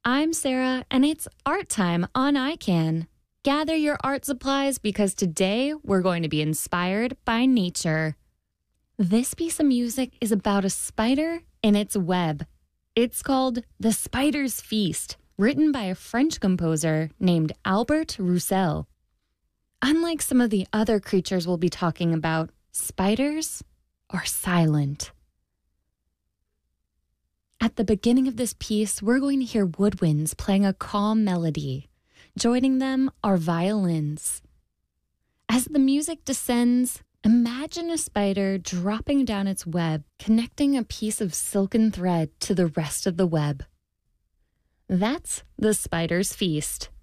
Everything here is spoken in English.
I'm Sarah, and it's art time on iCan. Gather your art supplies because today we're going to be inspired by nature. This piece of music is about a spider in its web. It's called The Spider's Feast, written by a French composer named Albert Roussel. Unlike some of the other creatures we'll be talking about, spiders are silent. At the beginning of this piece, we're going to hear woodwinds playing a calm melody. Joining them are violins. As the music descends, imagine a spider dropping down its web, connecting a piece of silken thread to the rest of the web. That's The Spider's Feast.